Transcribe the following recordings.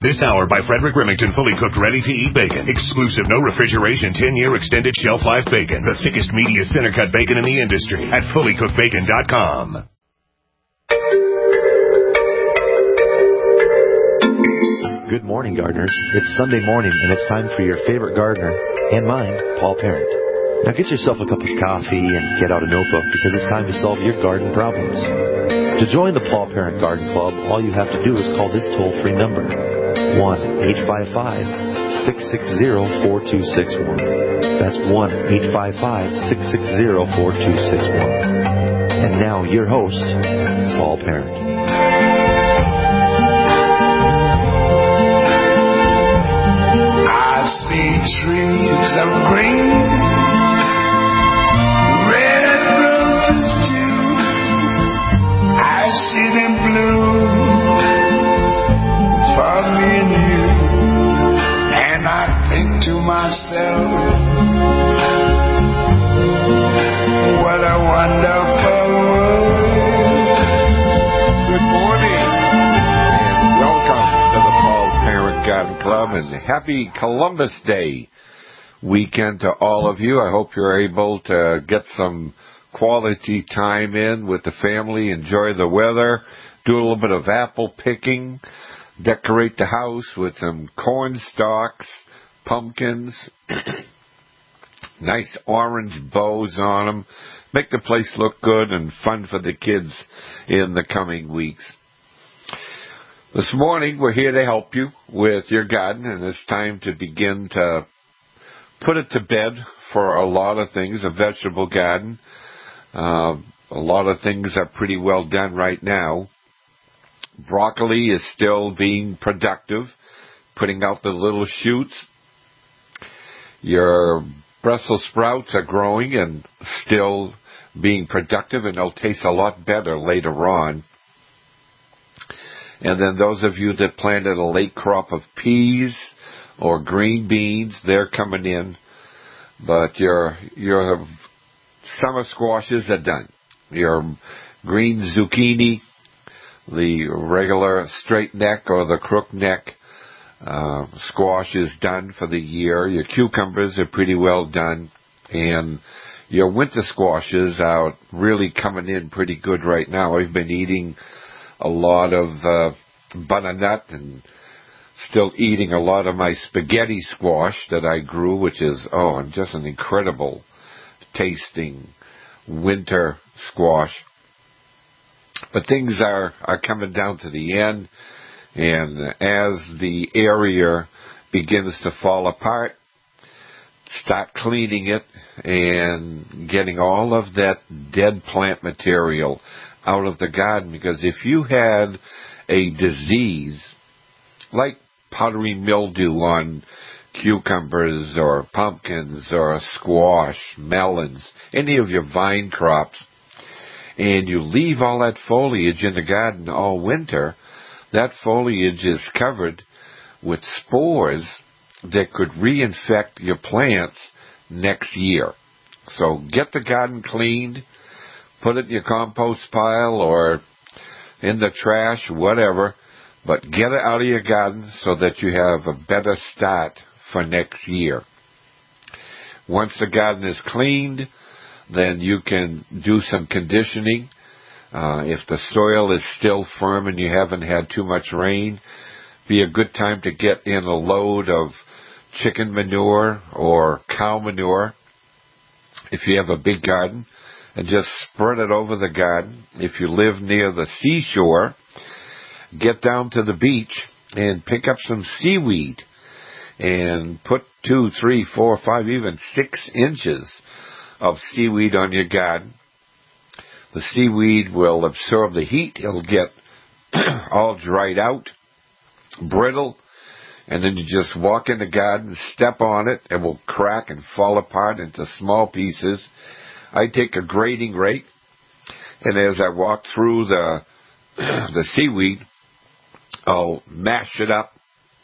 This hour by Frederick Remington, fully cooked, ready-to-eat bacon. Exclusive, no refrigeration, 10-year extended shelf life bacon. The thickest, meatiest center-cut bacon in the industry at fullycookedbacon.com. Good morning, gardeners. It's Sunday morning, and it's time for your favorite gardener, and mine, Paul Parent. Now get yourself a cup of coffee and get out a notebook, because it's time to solve your garden problems. To join the Paul Parent Garden Club, all you have to do is call this toll-free number, 1-855-660-4261. That's 1-855-660-4261. And now, your host, Paul Parent. I see trees of green, red roses too. I see them bloom for me and you. And I think to myself, what a wonderful world. Good morning, and welcome to the Paul Parent Garden Club, and happy Columbus Day weekend to all of you. I hope you're able to get some quality time in with the family, enjoy the weather, do a little bit of apple picking, decorate the house with some corn stalks, pumpkins, nice orange bows on them, make the place look good and fun for the kids in the coming weeks. This morning, we're here to help you with your garden, and it's time to begin to put it to bed for a lot of things. A vegetable garden, a lot of things are pretty well done right now. Broccoli is still being productive, putting out the little shoots. Your Brussels sprouts are growing and still being productive, and they'll taste a lot better later on. And then those of you that planted a late crop of peas or green beans, they're coming in. But your summer squashes are done. Your green zucchini, the regular straight neck or the crook neck squash is done for the year. Your cucumbers are pretty well done. And your winter squashes are really coming in pretty good right now. I've been eating a lot of butternut and still eating a lot of my spaghetti squash that I grew, which is, just an incredible tasting winter squash. But things are coming down to the end, and as the area begins to fall apart, start cleaning it and getting all of that dead plant material out of the garden, because if you had a disease like powdery mildew on cucumbers or pumpkins or squash, melons, any of your vine crops, and you leave all that foliage in the garden all winter, that foliage is covered with spores that could reinfect your plants next year. So get the garden cleaned, put it in your compost pile or in the trash, whatever, but get it out of your garden so that you have a better start for next year. Once the garden is cleaned, then you can do some conditioning. If the soil is still firm and you haven't had too much rain, be a good time to get in a load of chicken manure or cow manure if you have a big garden, and just spread it over the garden. If you live near the seashore, get down to the beach and pick up some seaweed and put 2, 3, 4, 5, even 6 inches of seaweed on your garden. The seaweed will absorb the heat. It'll get all dried out, brittle, and then you just walk in the garden, step on it, it will crack and fall apart into small pieces. I take a grading rake, and as I walk through the seaweed, I'll mash it up,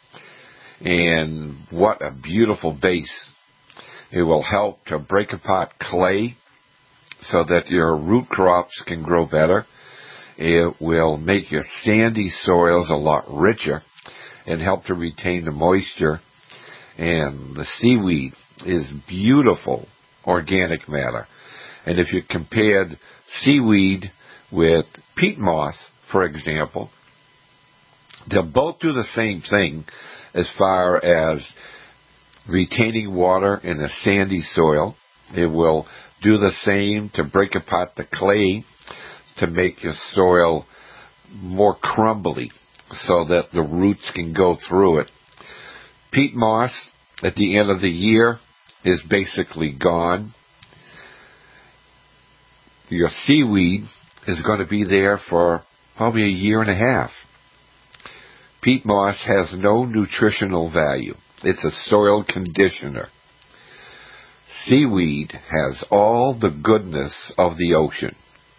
and what a beautiful base. It will help to break apart clay so that your root crops can grow better. It will make your sandy soils a lot richer, and help to retain the moisture. And the seaweed is beautiful organic matter. And if you compared seaweed with peat moss, for example, they'll both do the same thing as far as retaining water in a sandy soil. It will do the same to break apart the clay to make your soil more crumbly so that the roots can go through it. Peat moss at the end of the year is basically gone. Your seaweed is going to be there for probably a year and a half. Peat moss has no nutritional value. It's a soil conditioner. Seaweed has all the goodness of the ocean.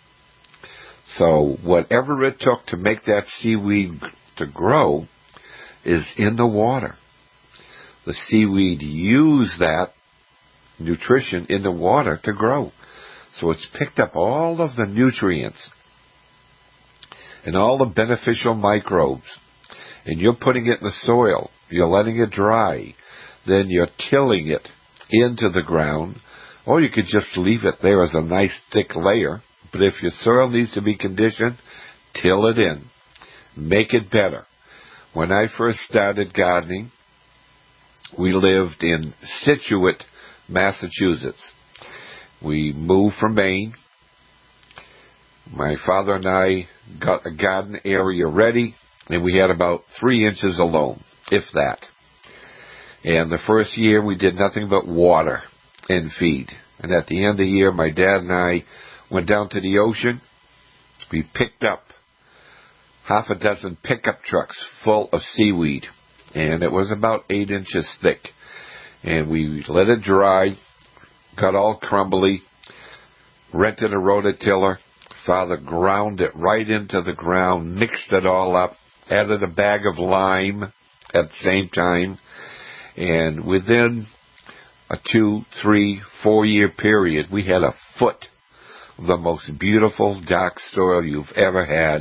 So whatever it took to make that seaweed to grow is in the water. The seaweed used that nutrition in the water to grow. So it's picked up all of the nutrients and all the beneficial microbes. And you're putting it in the soil. You're letting it dry. Then you're tilling it into the ground. Or you could just leave it there as a nice thick layer. But if your soil needs to be conditioned, till it in. Make it better. When I first started gardening, we lived in Scituate, Massachusetts. We moved from Maine. My father and I got a garden area ready, and we had about 3 inches alone, if that. And the first year we did nothing but water and feed. And at the end of the year, my dad and I went down to the ocean. We picked up half a dozen pickup trucks full of seaweed, and it was about 8 inches thick. And we let it dry, got all crumbly, rented a rototiller. Father ground it right into the ground, mixed it all up, added a bag of lime at the same time, and within a 2, 3, 4 year period, we had a foot of the most beautiful dark soil you've ever had.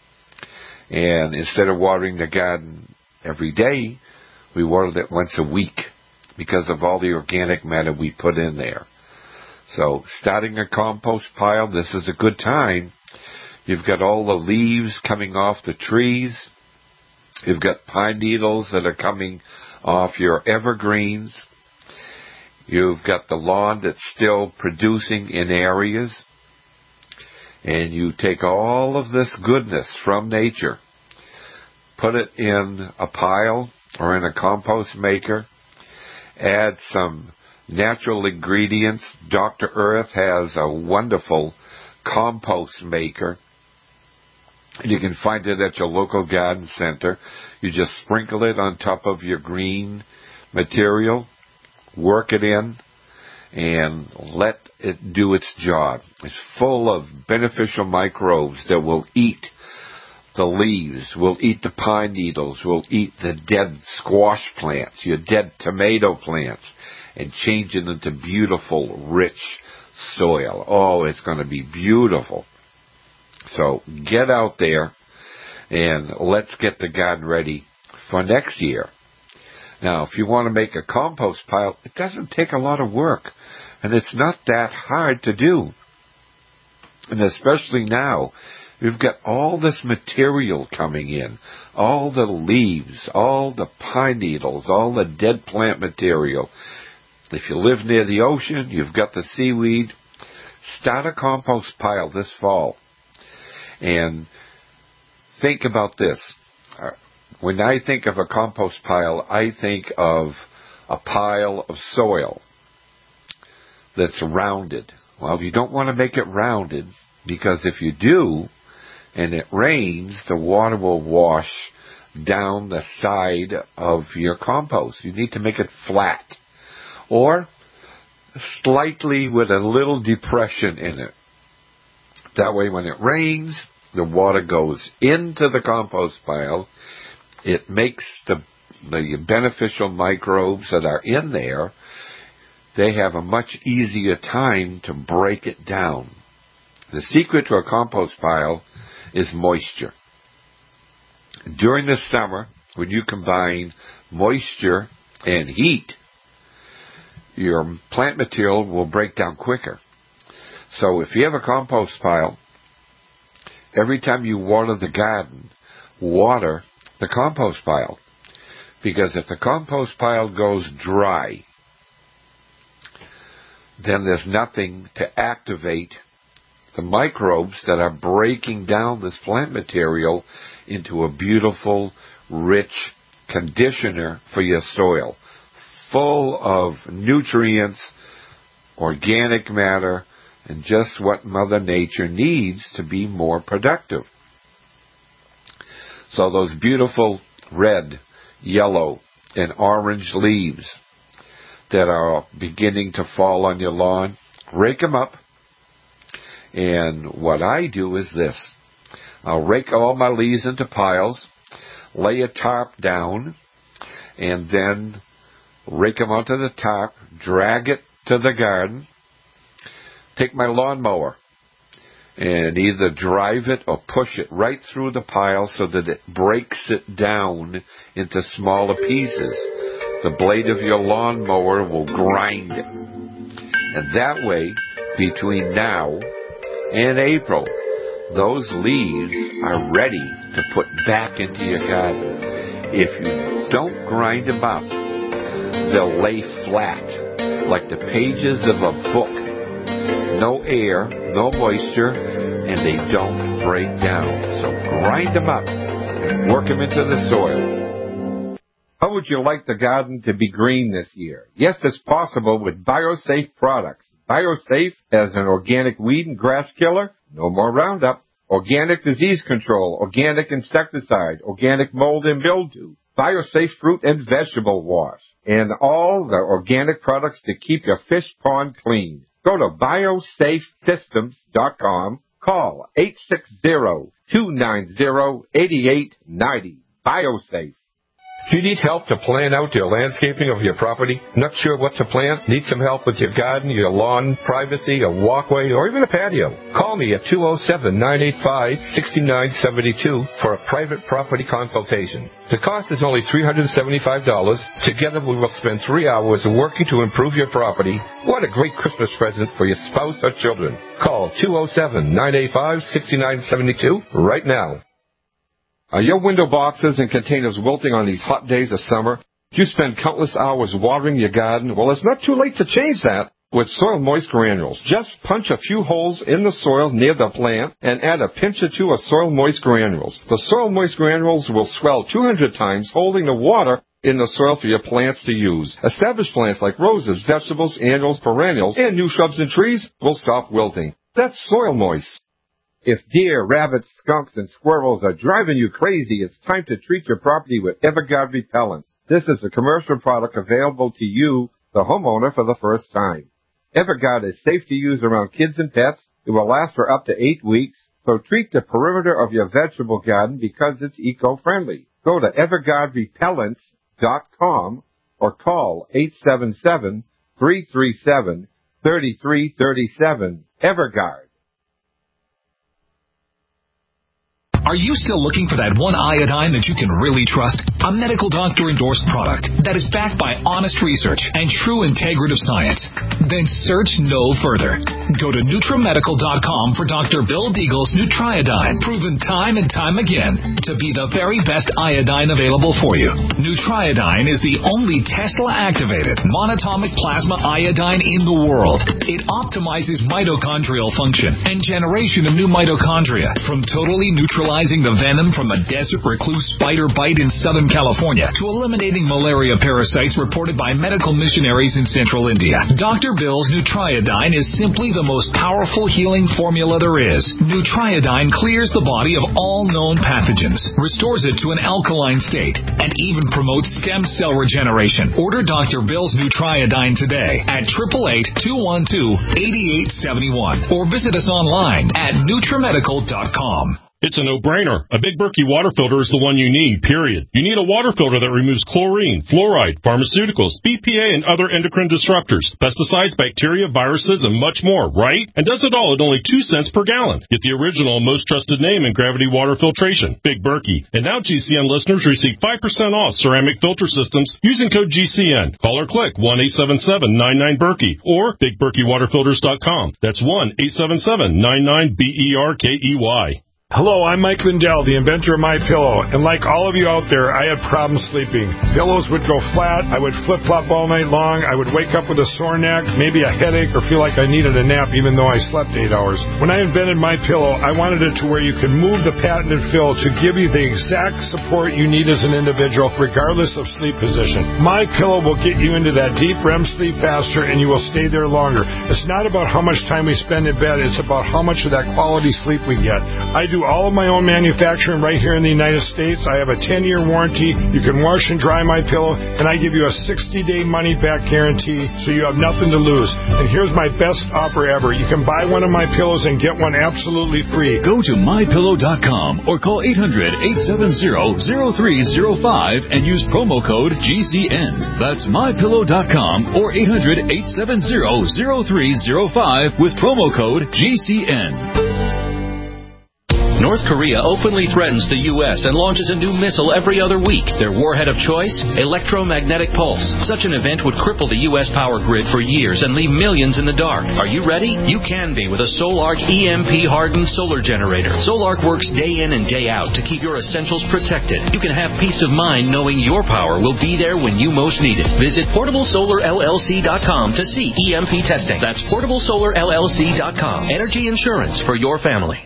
And instead of watering the garden every day, we watered it once a week because of all the organic matter we put in there. So starting a compost pile, this is a good time. You've got all the leaves coming off the trees. You've got pine needles that are coming off your evergreens. You've got the lawn that's still producing in areas. And you take all of this goodness from nature, put it in a pile or in a compost maker, add some natural ingredients. Dr. Earth has a wonderful compost maker. You can find it at your local garden center. You just sprinkle it on top of your green material, work it in, and let it do its job. It's full of beneficial microbes that will eat the leaves, will eat the pine needles, will eat the dead squash plants, your dead tomato plants, and change it into beautiful, rich soil. Oh, it's going to be beautiful. So get out there and let's get the garden ready for next year. Now, if you want to make a compost pile, it doesn't take a lot of work, and it's not that hard to do. And especially now, you've got all this material coming in, all the leaves, all the pine needles, all the dead plant material. If you live near the ocean, you've got the seaweed. Start a compost pile this fall. And think about this. When I think of a compost pile, I think of a pile of soil that's rounded. Well, you don't want to make it rounded, because if you do, and it rains, the water will wash down the side of your compost. You need to make it flat, or slightly with a little depression in it. That way, when it rains, the water goes into the compost pile. It makes the beneficial microbes that are in there, they have a much easier time to break it down. The secret to a compost pile is moisture. During the summer, when you combine moisture and heat, your plant material will break down quicker. So if you have a compost pile, every time you water the garden, water the compost pile. Because if the compost pile goes dry, then there's nothing to activate the microbes that are breaking down this plant material into a beautiful, rich conditioner for your soil, full of nutrients, organic matter, and just what Mother Nature needs to be more productive. So those beautiful red, yellow, and orange leaves that are beginning to fall on your lawn, rake them up. And what I do is this. I'll rake all my leaves into piles, lay a tarp down, and then rake them onto the tarp, drag it to the garden, take my lawnmower, and either drive it or push it right through the pile so that it breaks it down into smaller pieces. The blade of your lawnmower will grind it. And that way, between now and April, those leaves are ready to put back into your garden. If you don't grind them up, they'll lay flat, like the pages of a book. No air, no moisture, and they don't break down. So grind them up, work them into the soil. How would you like the garden to be green this year? Yes, it's possible with BioSafe products. BioSafe as an organic weed and grass killer, no more Roundup, organic disease control, organic insecticide, organic mold and mildew, BioSafe fruit and vegetable wash, and all the organic products to keep your fish pond clean. Go to biosafesystems.com. Call 860-290-8890. BioSafe. Do you need help to plan out your landscaping of your property? Not sure what to plant? Need some help with your garden, your lawn, privacy, a walkway, or even a patio? Call me at 207-985-6972 for a private property consultation. The cost is only $375. Together we will spend 3 hours working to improve your property. What a great Christmas present for your spouse or children. Call 207-985-6972 right now. Are your window boxes and containers wilting on these hot days of summer? Do you spend countless hours watering your garden? Well, it's not too late to change that with Soil Moist Granules. Just punch a few holes in the soil near the plant and add a pinch or two of Soil Moist Granules. The Soil Moist Granules will swell 200 times, holding the water in the soil for your plants to use. Established plants like roses, vegetables, annuals, perennials, and new shrubs and trees will stop wilting. That's Soil Moist. If deer, rabbits, skunks, and squirrels are driving you crazy, it's time to treat your property with Everguard Repellents. This is a commercial product available to you, the homeowner, for the first time. Everguard is safe to use around kids and pets. It will last for up to 8 weeks. So treat the perimeter of your vegetable garden because it's eco-friendly. Go to EverguardRepellents.com or call 877-337-3337. Everguard. Are you still looking for that one iodine that you can really trust? A medical doctor-endorsed product that is backed by honest research and true integrative science? Then search no further. Go to NutriMedical.com for Dr. Bill Deagle's Nutriodine, proven time and time again to be the very best iodine available for you. Nutriodine is the only Tesla-activated monatomic plasma iodine in the world. It optimizes mitochondrial function and generation of new mitochondria from totally neutralizing the venom from a desert recluse spider bite in Southern California to eliminating malaria parasites reported by medical missionaries in central India. Dr. Bill's Nutriodine is simply the most powerful healing formula there is. Nutriodine clears the body of all known pathogens, restores it to an alkaline state, and even promotes stem cell regeneration. Order Dr. Bill's Nutriodine today at 888-212-8871 or visit us online at NutriMedical.com. It's a no-brainer. A Big Berkey water filter is the one you need, period. You need a water filter that removes chlorine, fluoride, pharmaceuticals, BPA, and other endocrine disruptors, pesticides, bacteria, viruses, and much more, right? And does it all at only 2 cents per gallon. Get the original and most trusted name in gravity water filtration, Big Berkey. And now GCN listeners receive 5% off ceramic filter systems using code GCN. Call or click 1-877-99-BERKEY or BigBerkeyWaterFilters.com. That's 1-877-99-BERKEY. Hello, I'm Mike Lindell, the inventor of MyPillow, and like all of you out there, I had problems sleeping. Pillows would go flat, I would flip-flop all night long, I would wake up with a sore neck, maybe a headache, or feel like I needed a nap even though I slept 8 hours. When I invented MyPillow, I wanted it to where you could move the patented fill to give you the exact support you need as an individual, regardless of sleep position. MyPillow will get you into that deep REM sleep faster, and you will stay there longer. It's not about how much time we spend in bed, it's about how much of that quality sleep we get. I do all of my own manufacturing right here in the United States. I have a 10-year warranty. You can wash and dry my pillow, and I give you a 60-day money-back guarantee, so you have nothing to lose. And here's my best offer ever. You can buy one of my pillows and get one absolutely free. Go to mypillow.com or call 800-870-0305 and use promo code GCN. That's mypillow.com or 800-870-0305 with promo code GCN. North Korea openly threatens the U.S. and launches a new missile every other week. Their warhead of choice? Electromagnetic pulse. Such an event would cripple the U.S. power grid for years and leave millions in the dark. Are you ready? You can be with a Solark EMP-hardened solar generator. Solark works day in and day out to keep your essentials protected. You can have peace of mind knowing your power will be there when you most need it. Visit PortableSolarLLC.com to see EMP testing. That's PortableSolarLLC.com. Energy insurance for your family.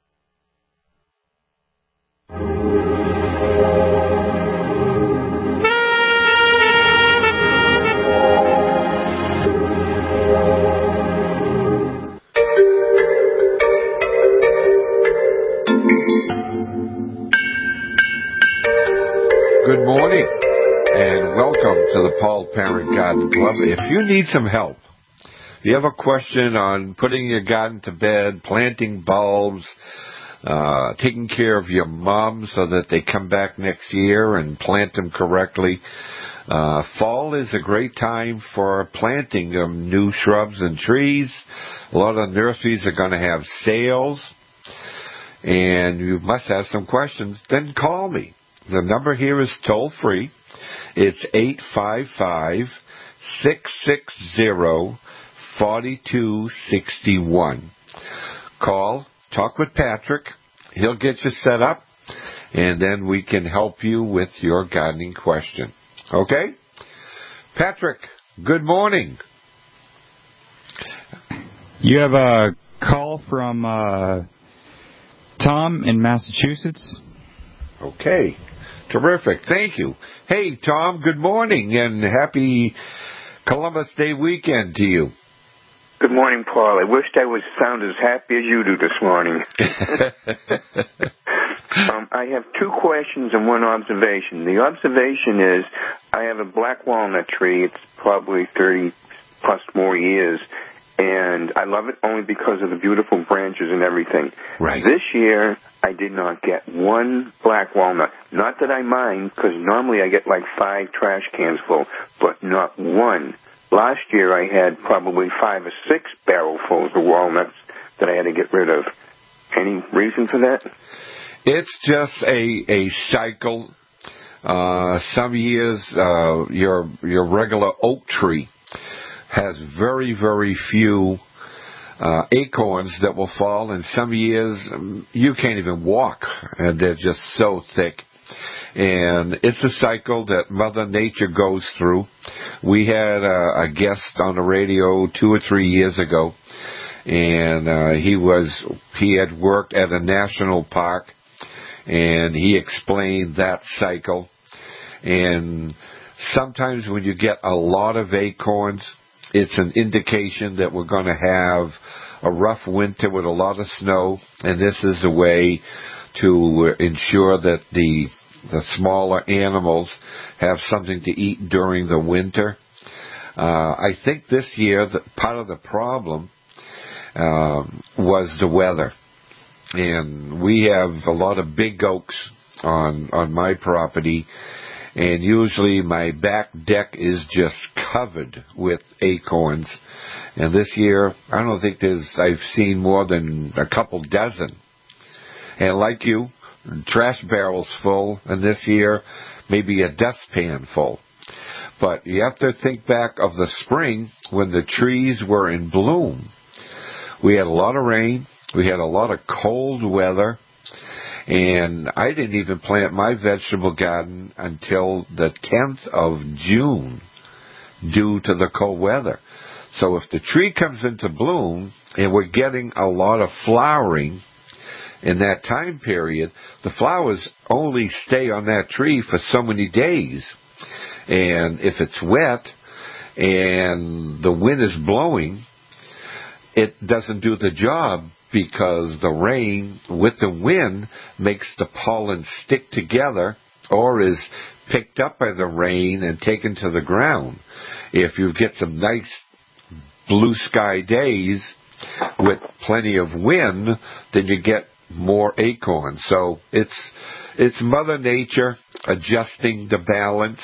Good morning, and welcome to the Paul Parent Garden Club. If you need some help, you have a question on putting your garden to bed, planting bulbs, taking care of your mums so that they come back next year and plant them correctly. Fall is a great time for planting new shrubs and trees. A lot of nurseries are going to have sales, and you must have some questions. Then call me. The number here is toll-free. It's 855-660-4261. Call, talk with Patrick. He'll get you set up, and then we can help you with your gardening question. Okay? Patrick, good morning. You have a call from Tom in Massachusetts. Okay. Terrific. Thank you. Hey, Tom, good morning and happy Columbus Day weekend to you. Good morning, Paul. I wished I would sound as happy as you do this morning. I have two questions and one observation. The observation is I have a black walnut tree. It's probably 30-plus more years, and I love it only because of the beautiful branches and everything. Right. This year, I did not get one black walnut. Not that I mind, because normally I get like 5 trash cans full, but not one. Last year, I had probably 5 or 6 barrelfuls of walnuts that I had to get rid of. Any reason for that? It's just a cycle. Some years, your regular oak tree has very, very few acorns that will fall, and some years you can't even walk, and they're just so thick. And it's a cycle that Mother Nature goes through. We had a guest on the radio 2 or 3 years ago, and he had worked at a national park, and he explained that cycle. And sometimes when you get a lot of acorns, it's an indication that we're going to have a rough winter with a lot of snow, and this is a way to ensure that the smaller animals have something to eat during the winter. I think this year that part of the problem was the weather. and we have a lot of big oaks on my property, and usually my back deck is just covered with acorns. And this year, I don't think I've seen more than a couple dozen. And like you, trash barrels full, and this year, maybe a dustpan full. But you have to think back of the spring when the trees were in bloom. We had a lot of rain. We had a lot of cold weather. And I didn't even plant my vegetable garden until the 10th of June due to the cold weather. So if the tree comes into bloom and we're getting a lot of flowering in that time period, the flowers only stay on that tree for so many days. And if it's wet and the wind is blowing, it doesn't do the job because the rain with the wind makes the pollen stick together or is picked up by the rain and taken to the ground. If you get some nice blue sky days with plenty of wind, then you get more acorns. So it's Mother Nature adjusting the balance.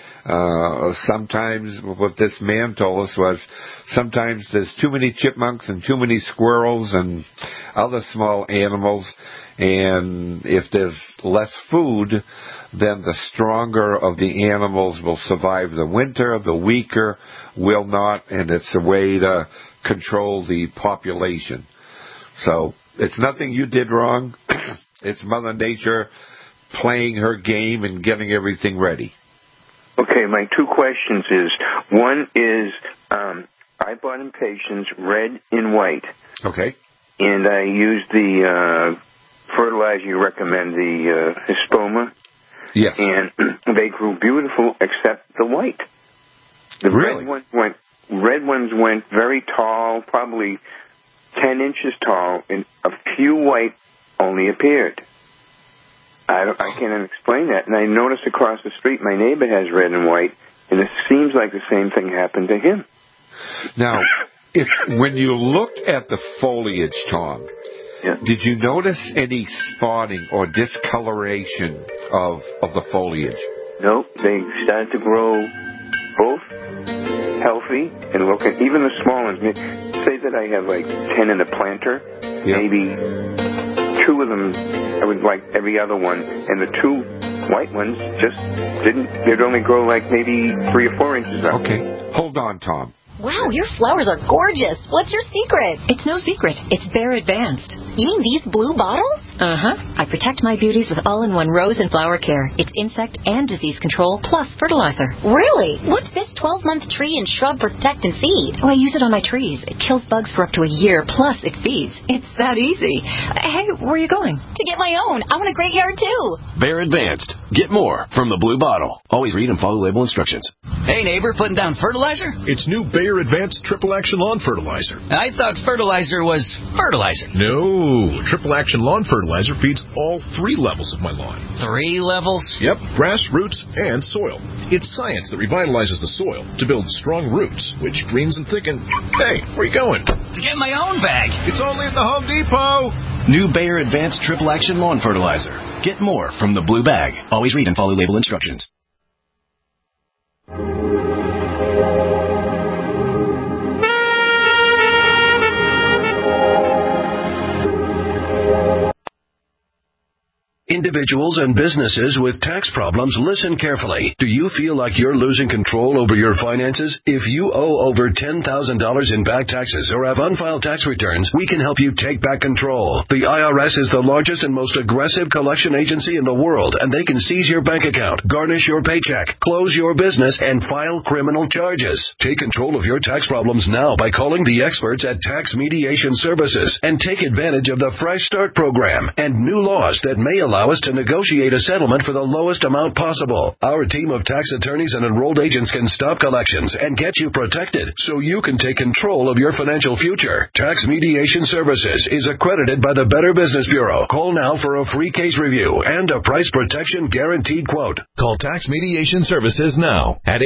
Sometimes what this man told us was sometimes there's too many chipmunks and too many squirrels and other small animals, and if there's less food, then the stronger of the animals will survive the winter, the weaker will not, and it's a way to control the population. So it's nothing you did wrong. It's Mother Nature playing her game and getting everything ready. Okay, my two questions is, one is, I bought Impatiens red and white. Okay. And I used the fertilizer you recommend, the Hispoma. Yes. And they grew beautiful except the white. The really? red ones went very tall, probably 10 inches tall, and a few white only appeared. I can't explain that. And I noticed across the street my neighbor has red and white, and it seems like the same thing happened to him. Now, when you looked at the foliage, Tom, did you notice any spotting or discoloration of the foliage? Nope. They started to grow both healthy and looking, even the small ones. Say that I have like 10 in a planter, maybe 2 of them I would like every other one, and the 2 white ones just they'd only grow like maybe 3 or 4 inches up. Okay. Hold on, Tom. Wow, your flowers are gorgeous. What's your secret? It's no secret. It's Bare Advanced. You mean these blue bottles? Uh-huh. I protect my beauties with all-in-one rose and flower care. It's insect and disease control plus fertilizer. Really? What's this 12-month tree and shrub protect and feed? Oh, I use it on my trees. It kills bugs for up to a year, plus it feeds. It's that easy. Hey, where are you going? To get my own. I want a great yard, too. Bare Advanced. Get more from the blue bottle. Always read and follow label instructions. Hey, neighbor, putting down fertilizer? It's new Bare Advanced Triple Action Lawn Fertilizer. I thought fertilizer was fertilizer. No. Triple Action Lawn Fertilizer feeds all 3 levels of my lawn. 3 levels? Yep. Grass, roots, and soil. It's science that revitalizes the soil to build strong roots, which greens and thicken. Hey, where you going? To get my own bag. It's only at the Home Depot. New Bare Advanced Triple Action Lawn Fertilizer. Get more from the blue bag. Always read and follow label instructions. Individuals and businesses with tax problems, listen carefully. Do you feel like you're losing control over your finances? If you owe over $10,000 in back taxes or have unfiled tax returns, we can help you take back control. The IRS is the largest and most aggressive collection agency in the world, and they can seize your bank account, garnish your paycheck, close your business, and file criminal charges. Take control of your tax problems now by calling the experts at Tax Mediation Services and take advantage of the Fresh Start program and new laws that may allow us to negotiate a settlement for the lowest amount possible. Our team of tax attorneys and enrolled agents can stop collections and get you protected so you can take control of your financial future. Tax Mediation Services is accredited by the Better Business Bureau. Call now for a free case review and a price protection guaranteed quote. Call Tax Mediation Services now at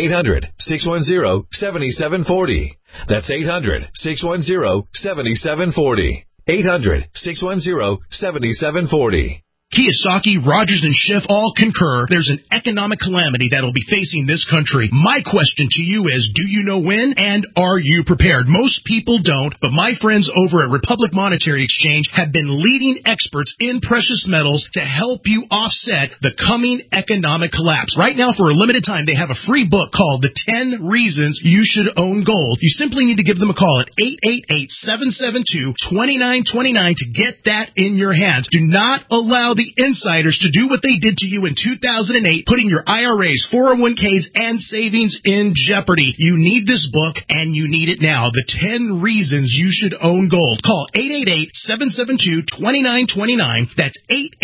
800-610-7740. That's 800-610-7740. 800-610-7740. Kiyosaki, Rogers, and Schiff all concur there's an economic calamity that will be facing this country. My question to you is, do you know when, and are you prepared? Most people don't, but my friends over at Republic Monetary Exchange have been leading experts in precious metals to help you offset the coming economic collapse. Right now, for a limited time, they have a free book called The 10 Reasons You Should Own Gold. You simply need to give them a call at 888-772-2929 to get that in your hands. Do not allow the insiders to do what they did to you in 2008, putting your IRAs, 401ks, and savings in jeopardy. You need this book, and you need it now. The 10 Reasons You Should Own Gold. Call 888-772-2929. That's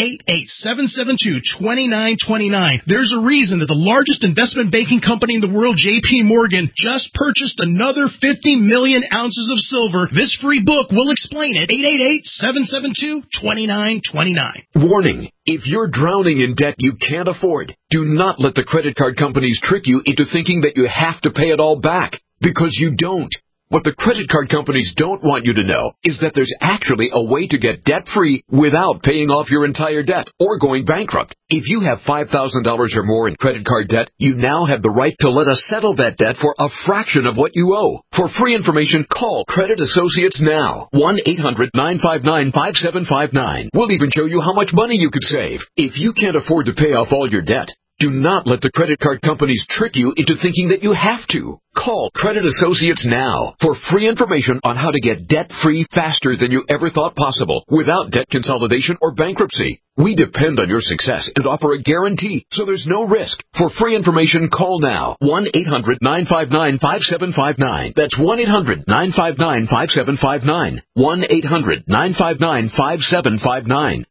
888-772-2929. There's a reason that the largest investment banking company in the world, J.P. Morgan, just purchased another 50 million ounces of silver. This free book will explain it. 888-772-2929. Warning. If you're drowning in debt you can't afford, do not let the credit card companies trick you into thinking that you have to pay it all back, because you don't. What the credit card companies don't want you to know is that there's actually a way to get debt-free without paying off your entire debt or going bankrupt. If you have $5,000 or more in credit card debt, you now have the right to let us settle that debt for a fraction of what you owe. For free information, call Credit Associates now. 1-800-959-5759. We'll even show you how much money you could save. If you can't afford to pay off all your debt, do not let the credit card companies trick you into thinking that you have to. Call Credit Associates now for free information on how to get debt-free faster than you ever thought possible without debt consolidation or bankruptcy. We depend on your success and offer a guarantee, so there's no risk. For free information, call now. 1-800-959-5759. That's 1-800-959-5759. 1-800-959-5759.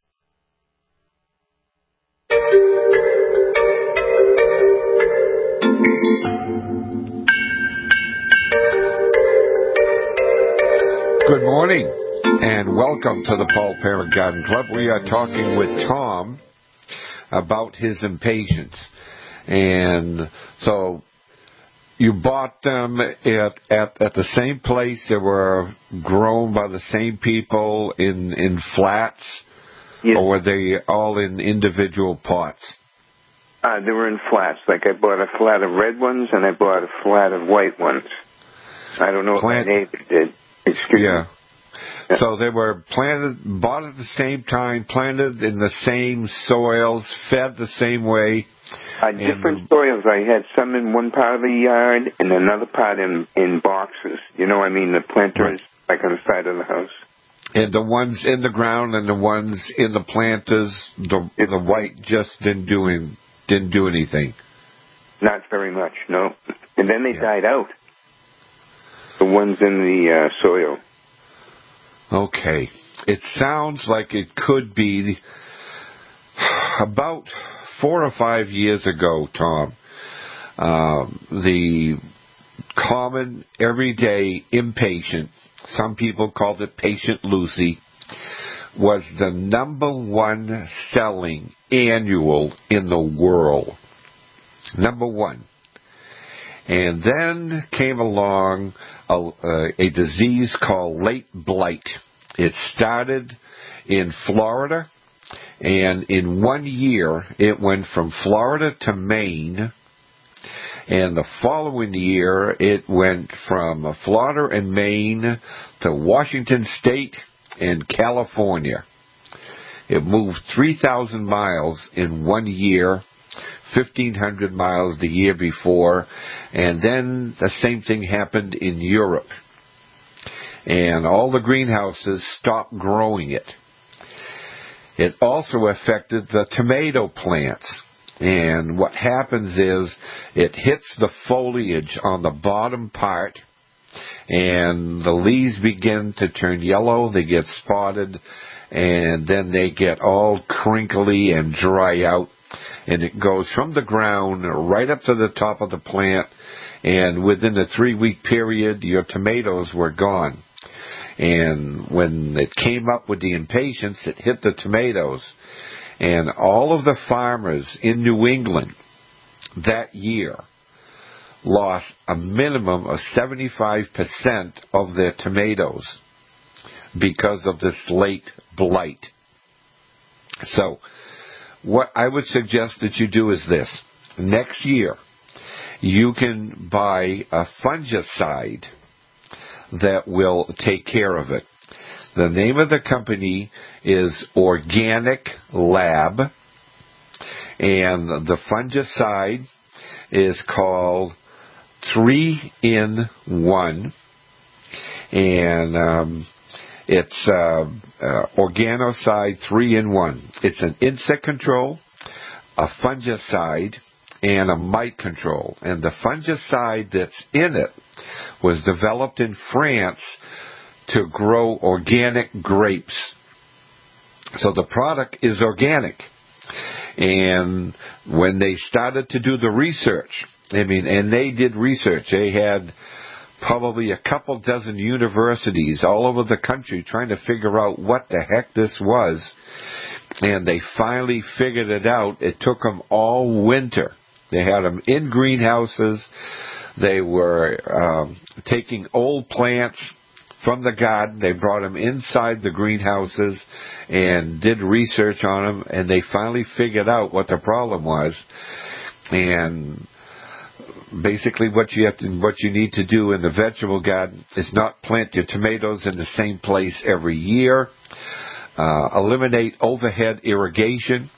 Good morning, and welcome to the Paul Parent Garden Club. We are talking with Tom about his impatiens. And so you bought them at the same place. They were grown by the same people in flats? Yes. Or were they all in individual pots? They were in flats. Like I bought a flat of red ones and I bought a flat of white ones. I don't know what my neighbor did. Yeah. So they were bought at the same time, planted in the same soils, fed the same way. Different soils. I had some in one part of the yard and another part in boxes. You know, I mean, the planters, like on the side of the house. And the ones in the ground and the ones in the planters, the white just didn't do anything. Not very much, no. And then they died out. The ones in the soil. Okay. It sounds like it could be about 4 or 5 years ago, Tom. The common, everyday impatient, some people called it Patient Lucy, was the #1 selling annual in the world. #1. And then came along a disease called late blight. It started in Florida, and in 1 year it went from Florida to Maine, and the following year it went from Florida and Maine to Washington State and California. It moved 3,000 miles in 1 year, 1,500 miles the year before, and then the same thing happened in Europe. And all the greenhouses stopped growing it. It also affected the tomato plants. And what happens is it hits the foliage on the bottom part, and the leaves begin to turn yellow, they get spotted, and then they get all crinkly and dry out. And it goes from the ground right up to the top of the plant, and within a 3-week period, your tomatoes were gone. And when it came up with the impatiens, it hit the tomatoes. And all of the farmers in New England that year lost a minimum of 75% of their tomatoes because of this late blight. So, what I would suggest that you do is this. Next year, you can buy a fungicide that will take care of it. The name of the company is Organic Lab, and the fungicide is called 3-in-1, and it's Organocide 3-in-1. It's an insect control, a fungicide, and a mite control. And the fungicide that's in it was developed in France to grow organic grapes. So the product is organic. And when they started to do the research, and they did research, they had probably a couple dozen universities all over the country trying to figure out what the heck this was. And they finally figured it out. It took them all winter. They had them in greenhouses. They were taking old plants from the garden. They brought them inside the greenhouses and did research on them. And they finally figured out what the problem was. And basically what you need to do in the vegetable garden is not plant your tomatoes in the same place every year. Eliminate overhead irrigation,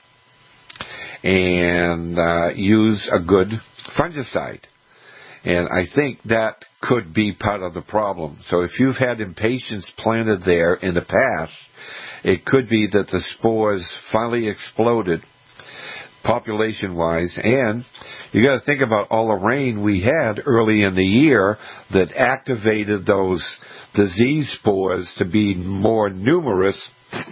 and use a good fungicide. And I think that could be part of the problem. So if you've had impatiens planted there in the past, it could be that the spores finally exploded population-wise. And you got to think about all the rain we had early in the year that activated those disease spores to be more numerous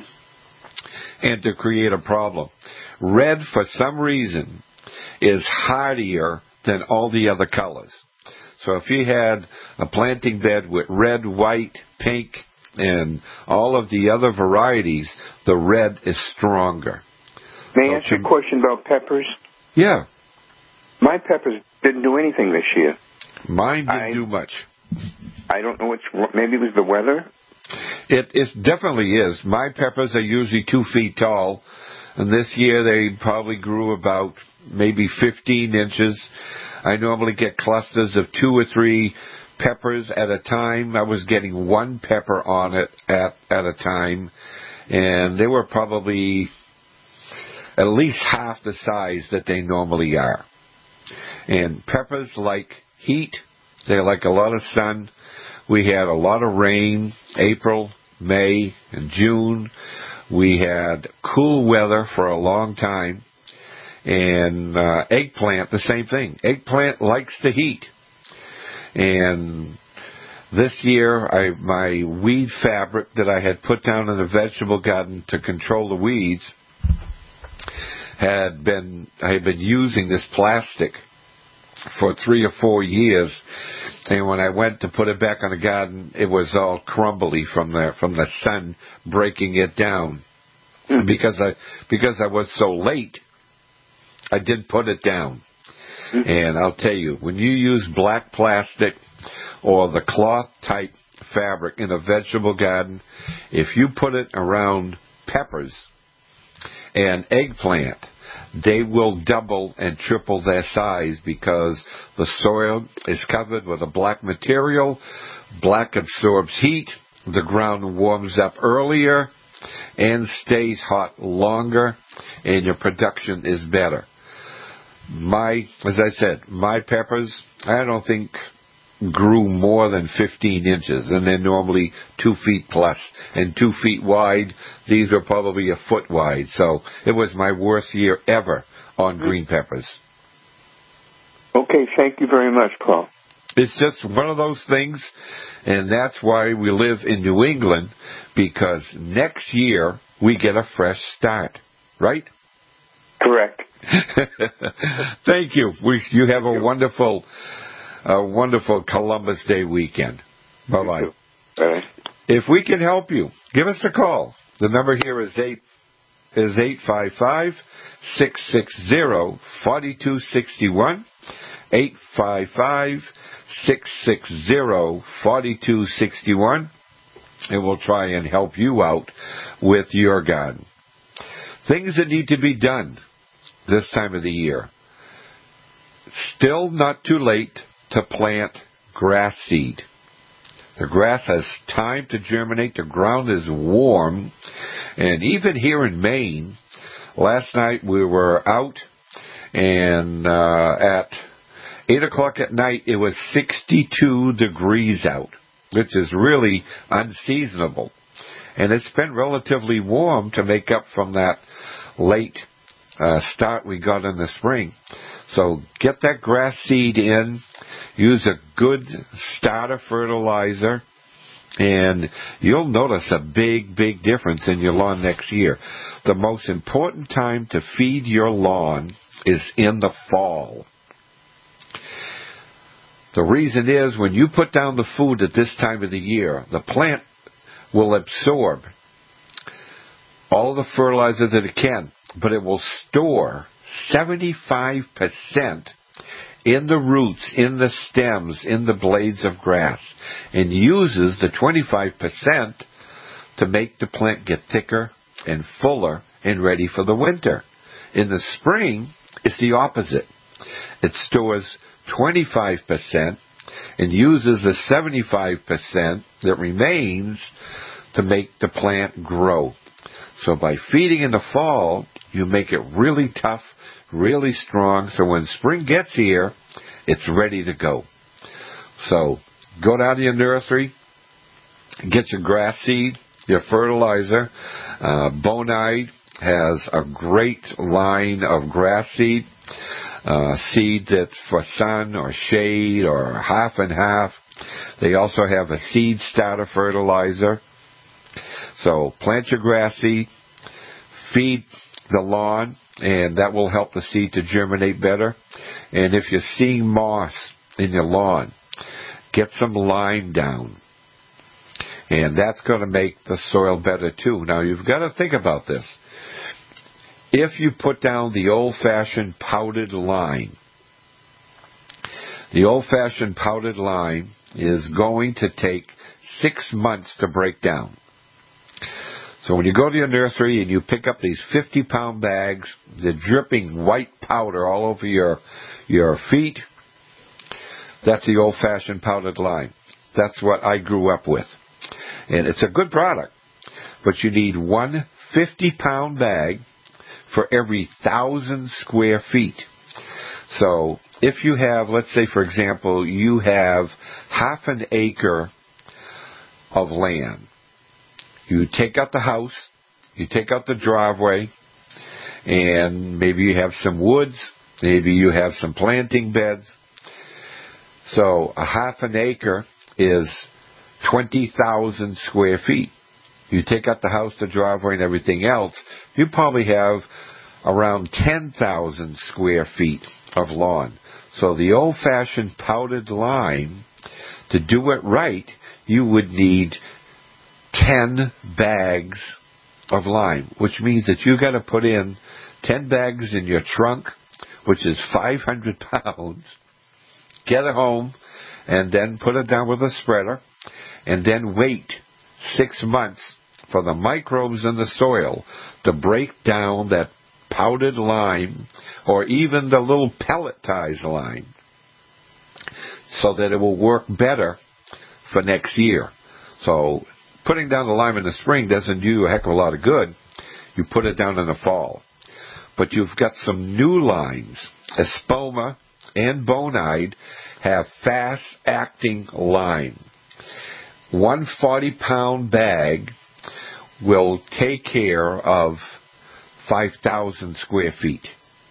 and to create a problem. Red, for some reason, is hardier than all the other colors. So if you had a planting bed with red, white, pink, and all of the other varieties, the red is stronger. May I ask you a question about peppers? Yeah. My peppers didn't do anything this year. Mine didn't do much. I don't know maybe it was the weather? It definitely is. My peppers are usually 2 feet tall, and this year they probably grew about maybe 15 inches. I normally get clusters of 2 or 3 peppers at a time. I was getting 1 pepper on it at a time, and they were probably at least half the size that they normally are. And peppers like heat. They like a lot of sun. We had a lot of rain, April, May, and June. We had cool weather for a long time. And eggplant, the same thing. Eggplant likes the heat. And this year, my weed fabric that I had put down in the vegetable garden to control the weeds, I had been using this plastic for 3 or 4 years, and when I went to put it back on the garden, it was all crumbly from the sun breaking it down. Because I was so late, I did put it down. And I'll tell you, when you use black plastic or the cloth type fabric in a vegetable garden, if you put it around peppers and eggplant, they will double and triple their size because the soil is covered with a black material. Black absorbs heat. The ground warms up earlier and stays hot longer, and your production is better. As I said, my peppers, I don't think grew more than 15 inches, and they're normally 2 feet plus and 2 feet wide. These were probably a foot wide, so it was my worst year ever on green peppers. Okay, thank you very much, Paul. It's just one of those things, and that's why we live in New England, because next year we get a fresh start, right? Correct. Thank you. You have a wonderful Columbus Day weekend. Bye-bye. Bye. If we can help you, give us a call. The number here is 855-660-4261. 855-660-4261. It will try and help you out with your garden. Things that need to be done this time of the year. Still not too late to plant grass seed. The grass has time to germinate. The ground is warm. And even here in Maine, last night we were out, and at 8 o'clock at night it was 62 degrees out, which is really unseasonable. And it's been relatively warm to make up from that late start we got in the spring. So get that grass seed in, use a good starter fertilizer, and you'll notice a big, big difference in your lawn next year. The most important time to feed your lawn is in the fall. The reason is when you put down the food at this time of the year, the plant will absorb all the fertilizer that it can, but it will store 75% in the roots, in the stems, in the blades of grass, and uses the 25% to make the plant get thicker and fuller and ready for the winter. In the spring, it's the opposite. It stores 25% and uses the 75% that remains to make the plant grow. So by feeding in the fall, you make it really tough, really strong, so when spring gets here, it's ready to go. So go down to your nursery, get your grass seed, your fertilizer. Bonide has a great line of grass seed, seed that's for sun or shade or half and half. They also have a seed starter fertilizer. So plant your grass seed, feed the lawn, and that will help the seed to germinate better. And if you're seeing moss in your lawn, get some lime down. And that's going to make the soil better too. Now you've got to think about this. If you put down the old-fashioned powdered lime, the old-fashioned powdered lime is going to take 6 months to break down. So when you go to your nursery and you pick up these 50-pound bags, they're dripping white powder all over your feet, that's the old-fashioned powdered lime. That's what I grew up with. And it's a good product, but you need one 50-pound bag for every 1,000 square feet. So if you have, let's say, for example, you have half an acre of land. You take out the house, you take out the driveway, and maybe you have some woods, maybe you have some planting beds. So a half an acre is 20,000 square feet. You take out the house, the driveway, and everything else, you probably have around 10,000 square feet of lawn. So the old-fashioned powdered lime, to do it right, you would need 10 bags of lime, which means that you've got to put in 10 bags in your trunk, which is 500 pounds, get it home, and then put it down with a spreader, and then wait 6 months for the microbes in the soil to break down that powdered lime or even the little pelletized lime so that it will work better for next year. So putting down the lime in the spring doesn't do you a heck of a lot of good. You put it down in the fall. But you've got some new limes. Espoma and Bonide have fast-acting lime. One 40-pound bag will take care of 5,000 square feet.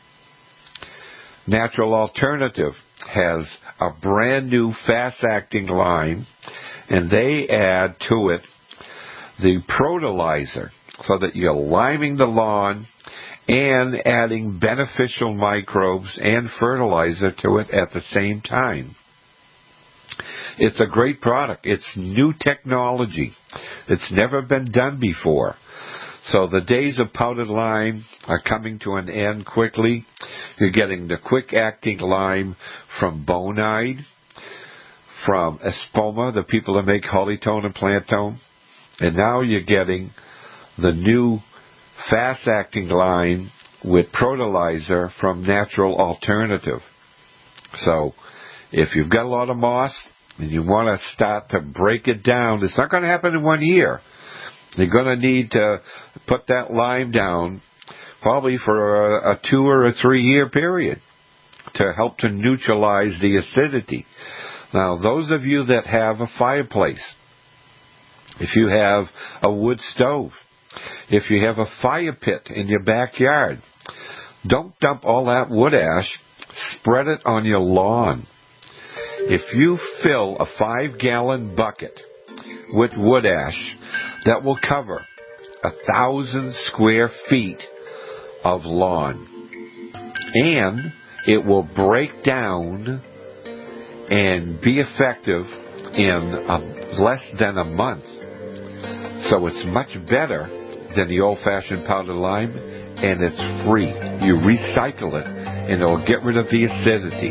Natural Alternative has a brand new fast-acting lime, and they add to it the Protolizer so that you're liming the lawn and adding beneficial microbes and fertilizer to it at the same time. It's a great product. It's new technology. It's never been done before. So the days of powdered lime are coming to an end quickly. You're getting the quick-acting lime from Bonide, from Espoma, the people that make Hollytone and Plantone, And now you're getting the new fast-acting line with Protolizer from Natural Alternative. So if you've got a lot of moss and you want to start to break it down, it's not going to happen in 1 year. You're going to need to put that lime down probably for a 2 or a 3 year period to help to neutralize the acidity. Now, those of you that have a fireplace, if you have a wood stove, if you have a fire pit in your backyard, don't dump all that wood ash. Spread it on your lawn. If you fill a 5-gallon bucket with wood ash, that will cover 1,000 square feet of lawn. And it will break down and be effective in less than a month. So it's much better than the old-fashioned powdered lime, and it's free. You recycle it, and it'll get rid of the acidity.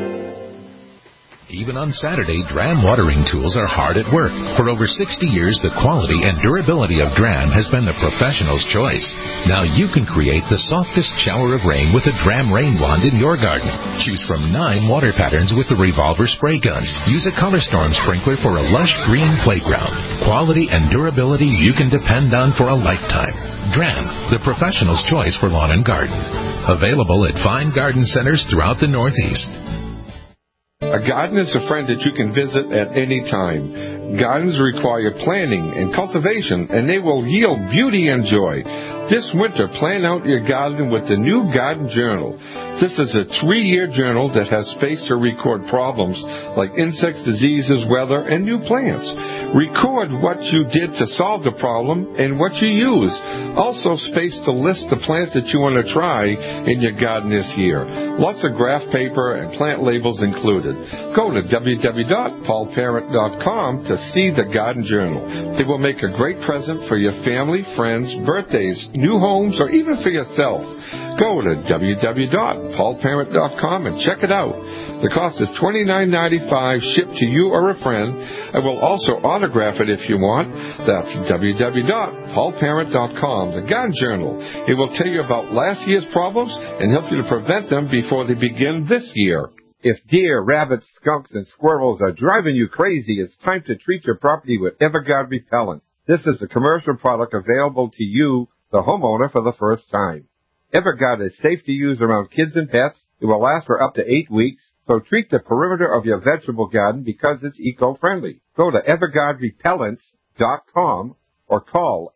Even on Saturday, Dram watering tools are hard at work. For over 60 years, the quality and durability of Dram has been the professional's choice. Now you can create the softest shower of rain with a Dram rain wand in your garden. Choose from 9 water patterns with the revolver spray gun. Use a Color Storm sprinkler for a lush green playground. Quality and durability you can depend on for a lifetime. Dram, the professional's choice for lawn and garden. Available at fine garden centers throughout the Northeast. A garden is a friend that you can visit at any time. Gardens require planning and cultivation, and they will yield beauty and joy. This winter, plan out your garden with the new Garden Journal. This is a 3-year journal that has space to record problems like insects, diseases, weather, and new plants. Record what you did to solve the problem and what you use. Also space to list the plants that you want to try in your garden this year. Lots of graph paper and plant labels included. Go to www.paulparent.com to see the Garden Journal. It will make a great present for your family, friends, birthdays, new homes, or even for yourself. Go to www.paulparent.com and check it out. The cost is $29.95 shipped to you or a friend. I will also autograph it if you want. That's www.paulparent.com, the Garden Journal. It will tell you about last year's problems and help you to prevent them before they begin this year. If deer, rabbits, skunks, and squirrels are driving you crazy, it's time to treat your property with Everguard Repellent. This is a commercial product available to you, the homeowner, for the first time. Everguard is safe to use around kids and pets. It will last for up to 8 weeks. So treat the perimeter of your vegetable garden because it's eco-friendly. Go to EverguardRepellents.com or call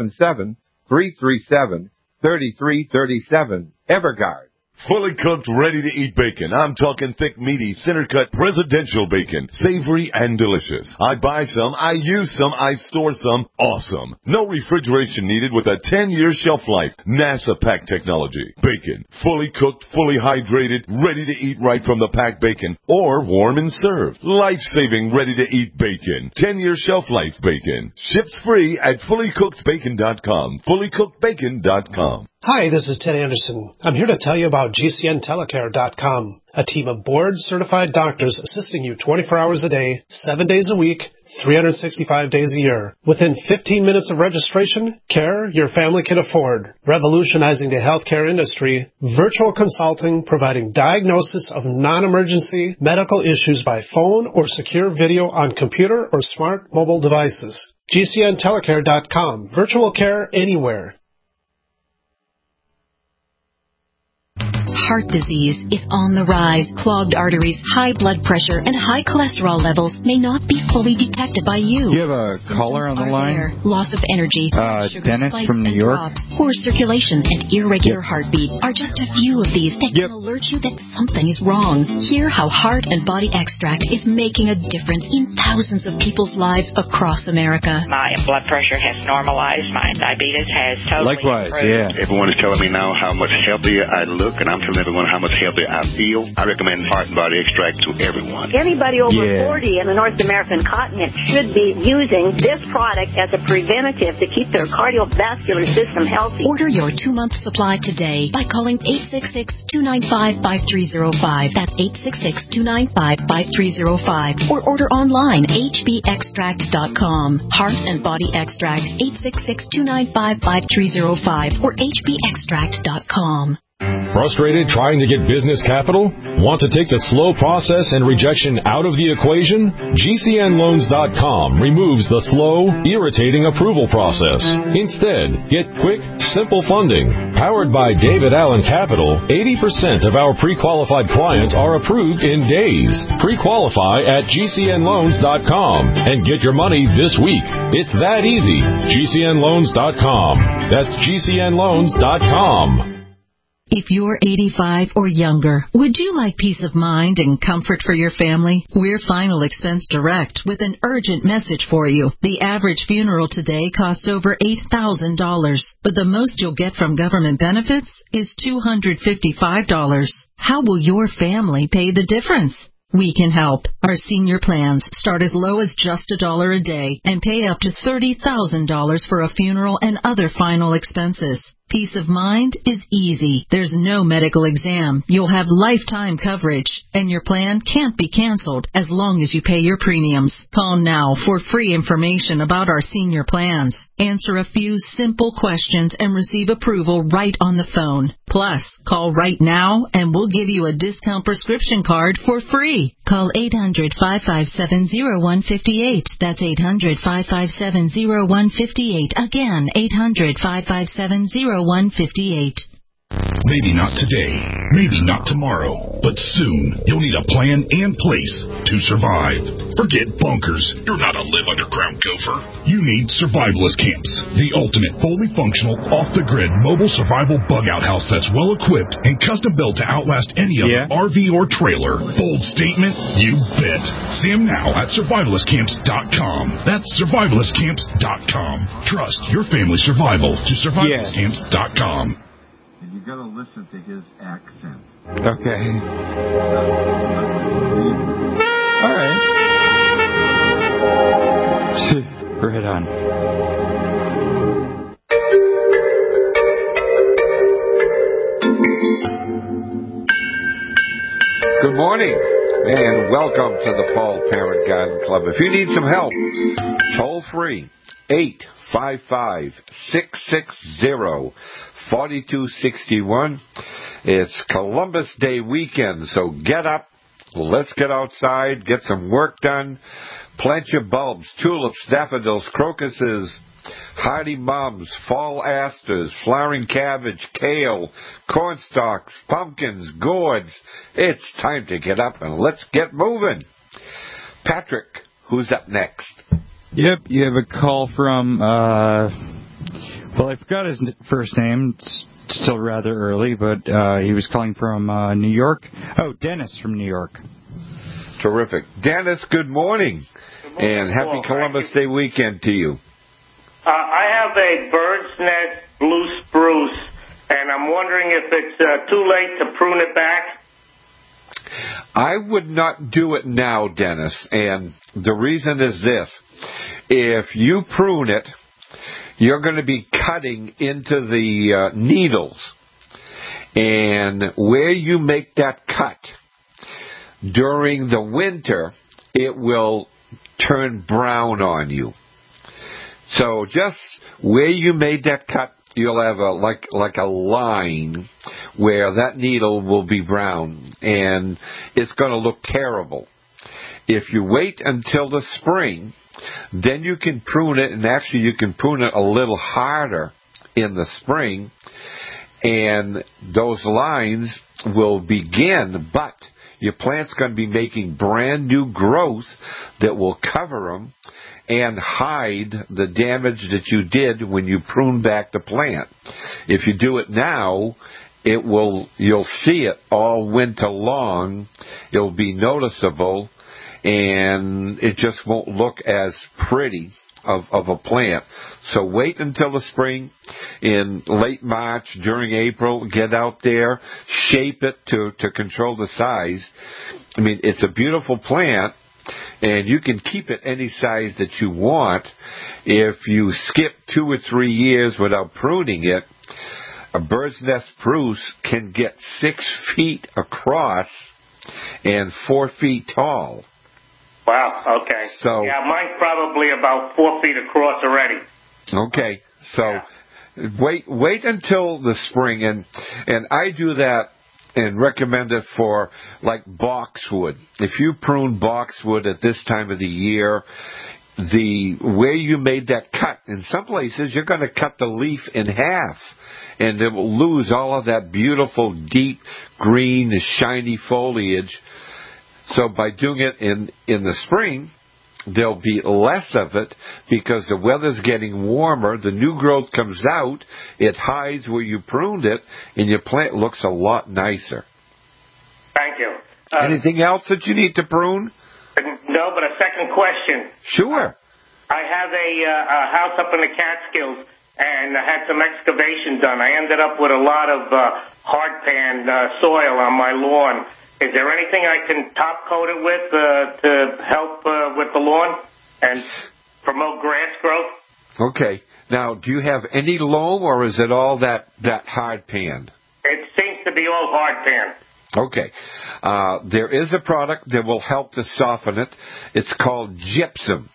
877-337-3337. Everguard. Fully cooked, ready-to-eat bacon. I'm talking thick, meaty, center-cut, presidential bacon. Savory and delicious. I buy some, I use some, I store some. Awesome. No refrigeration needed with a 10-year shelf life. NASA pack technology. Bacon. Fully cooked, fully hydrated, ready to eat right from the packed bacon. Or warm and served. Life-saving, ready-to-eat bacon. 10-year shelf life bacon. Ships free at fullycookedbacon.com. Fullycookedbacon.com. Hi, this is Ted Anderson. I'm here to tell you about GCNtelecare.com, a team of board-certified doctors assisting you 24 hours a day, 7 days a week, 365 days a year. Within 15 minutes of registration, care your family can afford. Revolutionizing the healthcare industry, virtual consulting providing diagnosis of non-emergency medical issues by phone or secure video on computer or smart mobile devices. GCNtelecare.com, virtual care anywhere. Heart disease is on the rise. Clogged arteries, high blood pressure, and high cholesterol levels may not be fully detected by you. You have a caller on the line? Loss of energy, Dennis from New York. Poor circulation, and irregular heartbeat are just a few of these that can alert you that something is wrong. Hear how Heart and Body Extract is making a difference in thousands of people's lives across America. My blood pressure has normalized. My diabetes has totally improved. Yeah. Everyone is telling me now how much healthier I look, and I'm feeling telling everyone how much healthier I feel, I recommend Heart and Body Extract to everyone. Anybody over 40 in the North American continent should be using this product as a preventative to keep their cardiovascular system healthy. Order your 2-month supply today by calling 866-295-5305. That's 866-295-5305. Or order online, hbextract.com. Heart and Body Extract, 866-295-5305 or hbextract.com. Frustrated trying to get business capital? Want to take the slow process and rejection out of the equation? GCNloans.com removes the slow, irritating approval process. Instead, get quick, simple funding. Powered by David Allen Capital, 80% of our pre-qualified clients are approved in days. Pre-qualify at GCNloans.com and get your money this week. It's that easy. GCNloans.com. That's GCNloans.com. If you're 85 or younger, would you like peace of mind and comfort for your family? We're Final Expense Direct with an urgent message for you. The average funeral today costs over $8,000, but the most you'll get from government benefits is $255. How will your family pay the difference? We can help. Our senior plans start as low as just $1 a day and pay up to $30,000 for a funeral and other final expenses. Peace of mind is easy. There's no medical exam. You'll have lifetime coverage, and your plan can't be canceled as long as you pay your premiums. Call now for free information about our senior plans. Answer a few simple questions and receive approval right on the phone. Plus, call right now and we'll give you a discount prescription card for free. Call 800-557-0158. That's 800-557-0158. Again, 800-557-0158. Maybe not today, maybe not tomorrow, but soon you'll need a plan and place to survive. Forget bunkers. You're not a live underground gopher. You need Survivalist Camps, the ultimate fully functional, off-the-grid mobile survival bug-out house that's well-equipped and custom-built to outlast any other RV or trailer. Bold statement? You bet. See them now at survivalistcamps.com. That's survivalistcamps.com. Trust your family's survival to survivalistcamps.com. And you got to listen to his accent. Okay. All right. Right on. Good morning, and welcome to the Paul Parent Garden Club. If you need some help, toll free, 855-660-4261. It's Columbus Day weekend, so get up, let's get outside, get some work done, plant your bulbs, tulips, daffodils, crocuses, hardy mums, fall asters, flowering cabbage, kale, cornstalks, pumpkins, gourds. It's time to get up and let's get moving. Patrick, who's up next? Yep, you have a call from, well, I forgot his first name. It's still rather early, but he was calling from New York. Oh, Dennis from New York. Terrific. Dennis, good morning. Good morning, and happy Columbus Day weekend to you. I have a bird's nest blue spruce, and I'm wondering if it's too late to prune it back. I would not do it now, Dennis, and the reason is this. If you prune it, you're going to be cutting into the needles. And where you make that cut, during the winter, it will turn brown on you. So just where you made that cut, you'll have a like a line where that needle will be brown, and it's going to look terrible. If you wait until the spring, then you can prune it, and actually you can prune it a little harder in the spring, and those lines will begin, but your plant's going to be making brand new growth that will cover them and hide the damage that you did when you prune back the plant. If you do it now, you'll see it all winter long. It'll be noticeable, and it just won't look as pretty of a plant. So wait until the spring, in late March, during April, get out there, shape it to control the size. I mean, it's a beautiful plant, and you can keep it any size that you want. If you skip 2 or 3 years without pruning it, a bird's nest spruce can get 6 feet across and 4 feet tall. Wow, okay. So, yeah, mine's probably about 4 feet across already. Okay, so wait until the spring, and I do that and recommend it for like boxwood. If you prune boxwood at this time of the year, the way you made that cut, in some places you're going to cut the leaf in half, and it will lose all of that beautiful deep green, shiny foliage. So by doing it in the spring, there'll be less of it because the weather's getting warmer, the new growth comes out, it hides where you pruned it, and your plant looks a lot nicer. Thank you. Anything else that you need to prune? No, but a second question. Sure. I have a house up in the Catskills, and I had some excavation done. I ended up with a lot of hardpan soil on my lawn. Is there anything I can top coat it with to help with the lawn and promote grass growth? Okay. Now, do you have any loam, or is it all that hard pan? It seems to be all hard pan. Okay. There is a product that will help to soften it. It's called gypsum.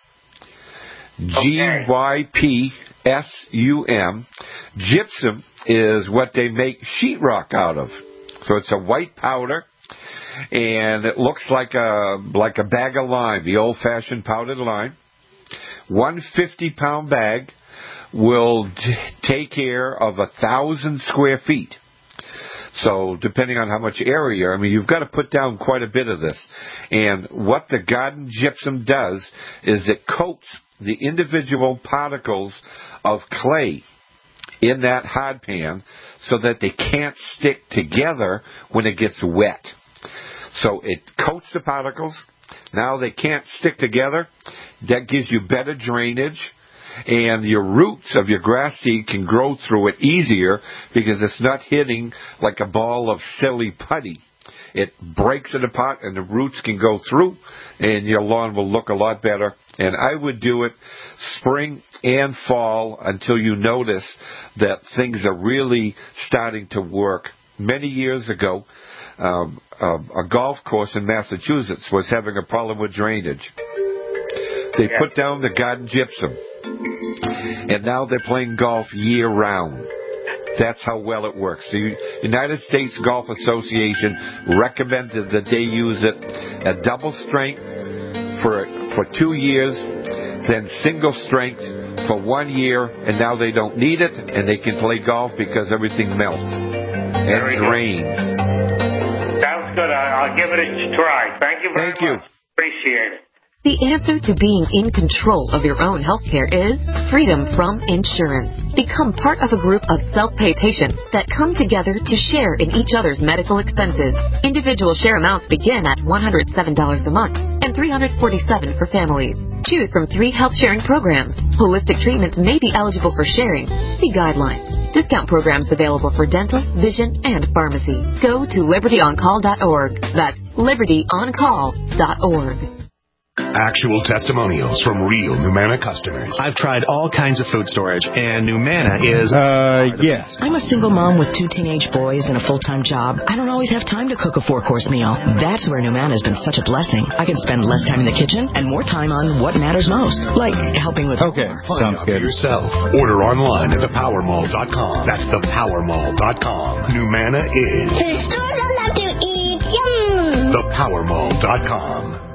GYPSUM. Gypsum is what they make sheetrock out of. So it's a white powder, and it looks like a bag of lime, the old-fashioned powdered lime. 150-pound bag will take care of 1,000 square feet. So depending on how much area, I mean, you've got to put down quite a bit of this. And what the garden gypsum does is it coats the individual particles of clay in that hard pan so that they can't stick together when it gets wet. So it coats the particles. Now they can't stick together. That gives you better drainage. And your roots of your grass seed can grow through it easier because it's not hitting like a ball of silly putty. It breaks it apart and the roots can go through, and your lawn will look a lot better. And I would do it spring and fall until you notice that things are really starting to work. Many years ago, a golf course in Massachusetts was having a problem with drainage. They put down the garden gypsum, and now they're playing golf year-round. That's how well it works. The United States Golf Association recommended that they use it at double strength for 2 years, then single strength for 1 year, and now they don't need it, and they can play golf because everything melts and drains. Sounds good. I'll give it a try. Thank you very much. Appreciate it. The answer to being in control of your own health care is freedom from insurance. Become part of a group of self-pay patients that come together to share in each other's medical expenses. Individual share amounts begin at $107 a month and $347 for families. Choose from 3 health-sharing programs. Holistic treatments may be eligible for sharing. See guidelines. Discount programs available for dental, vision, and pharmacy. Go to libertyoncall.org. That's libertyoncall.org. Actual testimonials from real Numana customers. I've tried all kinds of food storage, and Numana is... yes. I'm a single mom with 2 teenage boys and a full-time job. I don't always have time to cook a 4-course meal. That's where Numana has been such a blessing. I can spend less time in the kitchen and more time on what matters most, like helping with... Okay, sounds good. Yourself. Order online at thepowermall.com. That's thepowermall.com. Numana is... The store doesn't have to eat. Yum! Thepowermall.com.